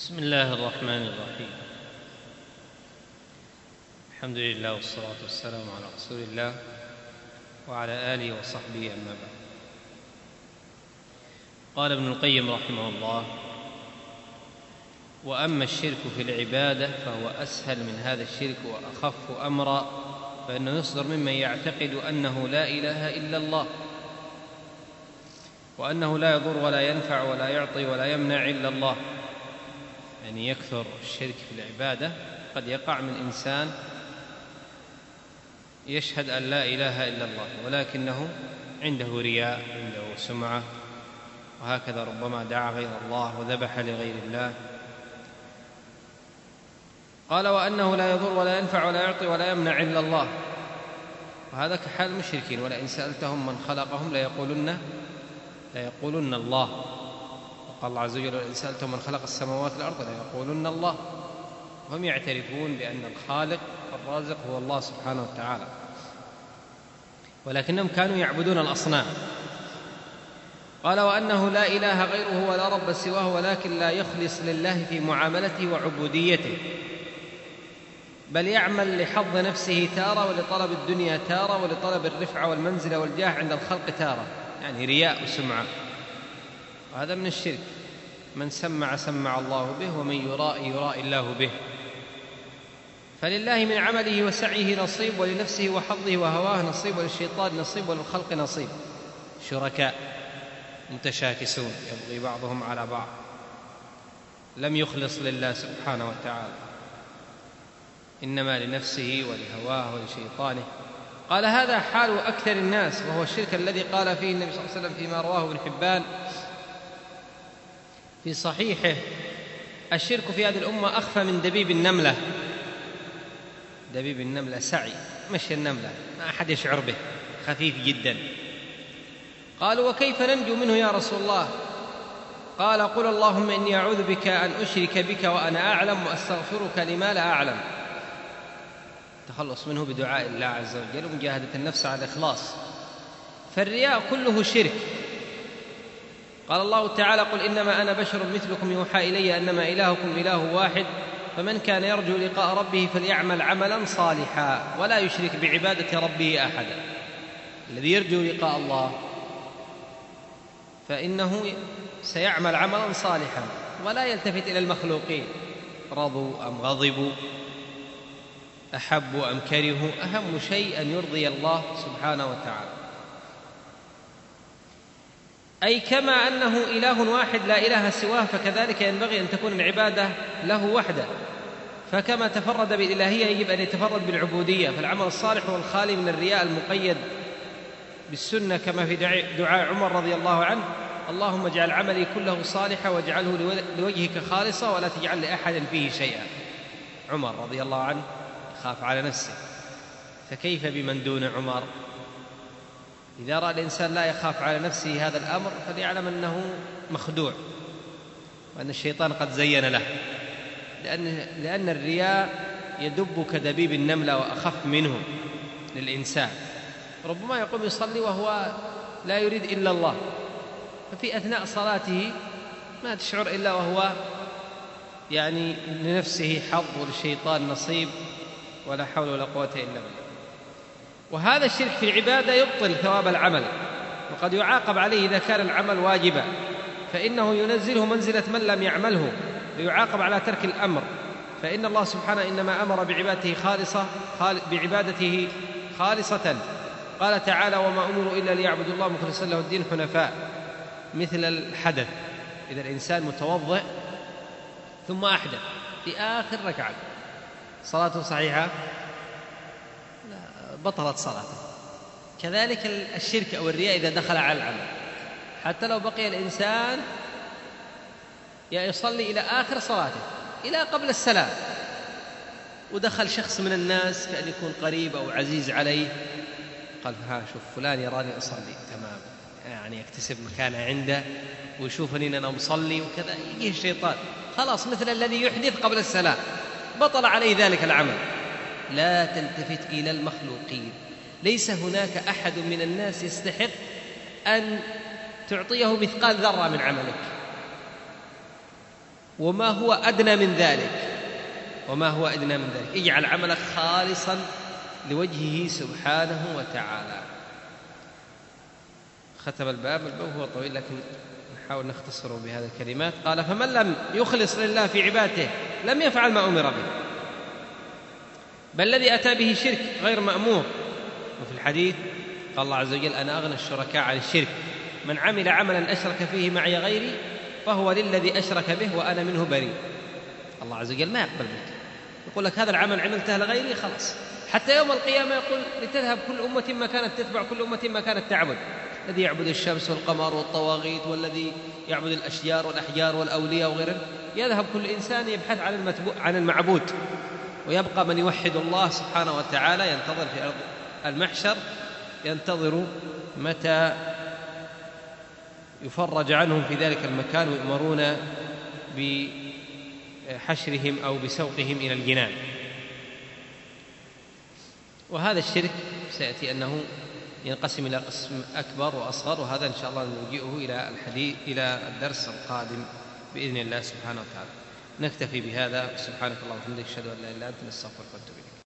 بسم الله الرحمن الرحيم. الحمد لله والصلاة والسلام على رسول الله وعلى آله وصحبه أما بعد. قال ابن القيم رحمه الله: وأما الشرك في العبادة فهو أسهل من هذا الشرك وأخف أمرا، فإنه يصدر ممن يعتقد أنه لا إله إلا الله، وأنه لا يضر ولا ينفع ولا يعطي ولا يمنع إلا الله. يعني يكثر الشرك في العبادة. قد يقع من إنسان يشهد أن لا إله إلا الله ولكنه عنده رياء، عنده سمعة، وهكذا ربما دعا غير الله وذبح لغير الله. قال: وأنه لا يضر ولا ينفع ولا يعطي ولا يمنع إلا الله، وهذا كحال المشركين. ولئن سألتهم من خلقهم ليقولن الله. وقال الله عز وجل: ولئن سألتهم من خلق السماوات والأرض ليقولن الله. هم يعترفون بأن الخالق الرازق هو الله سبحانه وتعالى، ولكنهم كانوا يعبدون الأصنام. قال: وأنه لا إله غيره ولا رب سواه، ولكن لا يخلص لله في معاملته وعبوديته، بل يعمل لحظ نفسه تارة، ولطلب الدنيا تارة، ولطلب الرفعة والمنزلة والجاه عند الخلق تارة. يعني رياء وسمعة، وهذا من الشرك. من سمع الله به، ومن يرائي الله به. فلله من عمله وسعيه نصيب، ولنفسه وحظه وهواه نصيب، وللشيطان نصيب، وللخلق نصيب. شركاء متشاكسون يبغي بعضهم على بعض، لم يخلص لله سبحانه وتعالى، إنما لنفسه ولهواه ولشيطانه. قال: هذا حال أكثر الناس، وهو الشرك الذي قال فيه النبي صلى الله عليه وسلم فيما رواه ابن حبان في صحيحه: الشرك في هذه الأمة أخفى من دبيب النملة. دبيب النملة سعي، مشي النملة، ما أحد يشعر به، خفيف جدا. قالوا: وكيف ننجو منه يا رسول الله؟ قال: قل اللهم إني أعوذ بك أن أشرك بك وأنا أعلم، وأستغفرك لما لا أعلم. تخلص منه بدعاء الله عز وجل ومجاهدة النفس على الإخلاص. فالرياء كله شرك. قال الله تعالى: قل إنما أنا بشر مثلكم يوحى إلي أنما إلهكم إله واحد، فمن كان يرجو لقاء ربه فليعمل عملا صالحا ولا يشرك بعبادة ربه أحدا. الذي يرجو لقاء الله فإنه سيعمل عملا صالحا ولا يلتفت إلى المخلوقين، رضوا أم غضبوا، أحبوا أم كرهوا. أهم شيء أن يرضي الله سبحانه وتعالى. أي كما أنه إله واحد لا إله سواه، فكذلك ينبغي أن تكون العبادة له وحده. فكما تفرد بالإلهية يجب أن يتفرد بالعبودية. فالعمل الصالح هو الخالي من الرياء المقيد بالسنة، كما في دعاء عمر رضي الله عنه: اللهم اجعل عملي كله صالحا واجعله لوجهك خالصا ولا تجعل لأحد فيه شيئا. عمر رضي الله عنه خاف على نفسه، فكيف بمن دون عمر؟ إذا رأى الإنسان لا يخاف على نفسه هذا الأمر فليعلم أنه مخدوع، وأن الشيطان قد زين له. لأن الرياء يدب كدبيب النملة وأخف منه للإنسان. ربما يقوم يصلي وهو لا يريد إلا الله، ففي أثناء صلاته ما تشعر إلا وهو يعني لنفسه حظ وللشيطان نصيب، ولا حول ولا قوة إلا بالله. وهذا الشرك في العبادة يبطل ثواب العمل، وقد يعاقب عليه إذا كان العمل واجبا، فإنه ينزله منزلة من لم يعمله، ويعاقب على ترك الأمر. فإن الله سبحانه إنما أمر بعبادته خالصة. قال تعالى: وما أمروا إلا ليعبدوا الله مخلصا له الدين حنفاء. مثل الحدث، إذا الإنسان متوضئ ثم أحدث في آخر ركعة، صلاته صحيحة؟ بطلت صلاته. كذلك الشرك أو الرياء إذا دخل على العمل، حتى لو بقي الإنسان يصلي إلى آخر صلاته إلى قبل السلام، ودخل شخص من الناس كأن يكون قريب أو عزيز عليه، قال: ها شوف فلان يراني أصلي، تمام، يعني يكتسب مكانة عنده ويشوفني أن أنا مصلي وكذا. يجيه الشيطان، خلاص مثل الذي يحدث قبل السلام، بطل عليه ذلك العمل. لا تلتفت إلى المخلوقين. ليس هناك أحد من الناس يستحق أن تعطيه مثقال ذرة من عملك. وما هو أدنى من ذلك، وما هو أدنى من ذلك، اجعل عملك خالصا لوجهه سبحانه وتعالى. ختم الباب هو طويل لكن نحاول نختصره بهذه الكلمات. قال: فمن لم يخلص لله في عبادته لم يفعل ما أمر به، بل الذي أتى به شرك غير مأمور. وفي الحديث قال الله عز وجل: أنا أغنى الشركاء عن الشرك، من عمل عملا أشرك فيه معي غيري فهو للذي أشرك به وأنا منه بريء. الله عز وجل ما يقبل منك، يقول لك هذا العمل عملته لغيري خلاص. حتى يوم القيامة يقول: لتذهب كل أمة ما كانت تتبع كل أمة ما كانت تعبد، الذي يعبد الشمس والقمر والطواغيت، والذي يعبد الأشجار والأحجار والأولياء وغيرهم، يذهب كل إنسان يبحث عن المعبود، ويبقى من يوحد الله سبحانه وتعالى ينتظر في أرض المحشر، ينتظر متى يفرج عنهم في ذلك المكان ويؤمرون بحشرهم أو بسوقهم إلى الجنان. وهذا الشرك سيأتي أنه ينقسم إلى قسم أكبر وأصغر، وهذا إن شاء الله نلجئه إلى الدرس القادم بإذن الله سبحانه وتعالى. نكتفي بهذا. سبحانك اللهم وبحمدك، أشهد أن لا إله إلا أنت، نستغفرك ونتوب إليك.